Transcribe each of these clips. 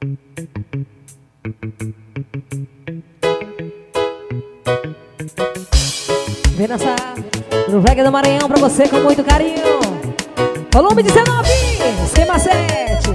Vem dançar no reggae do Maranhão pra você com muito carinho. Volume 19, esquema 7.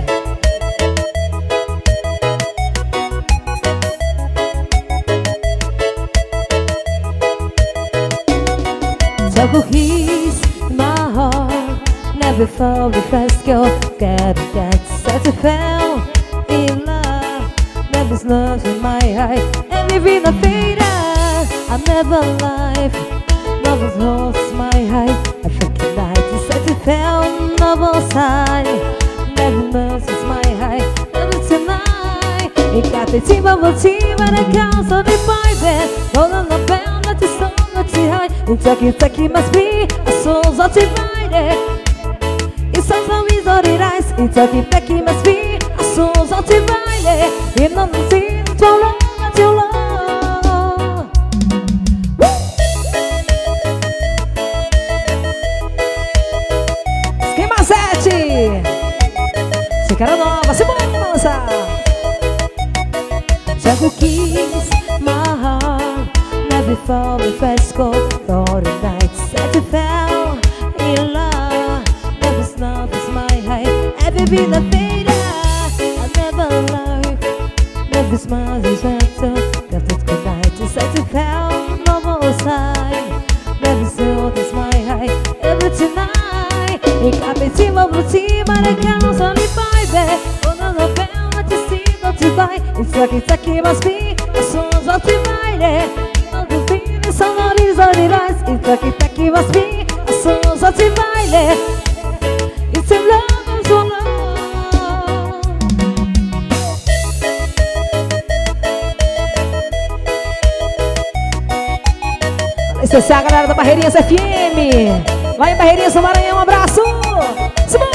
So he's my heart. Never felt the first girl. Get set to fell in love. Never's love in my eye. And living a fade. I never life. Never lost my eye. I freaking night. Set to fell. Never side. Never loses my eye. Never tonight. It got the team of a team and a council of the five. All on the bell, not the song. It's must be our souls are divided. It's so easy on the ice. It's must be our souls are divided. In the sea, too long, too long. Esquema 7. Se cara nova, se bora, moça. Jago Kiss, my heart. Never fall the first go. All the nights that you fell in love. Never snuff is my high. Ever been a fader? I never lied. Never smile is better. Never good night that you fell. No more side. Never saw this my high. Every tonight. It got me team of a team and it counts only five. On the bell, not to see, not to buy. It's like it must be. The souls are divided. Sonoriza liras, itaki must be a souls of divided. It's a love, so love. Esse é a galera da Barreirinhas FM. Lá em Barreirinhas do Maranhão, um abraço.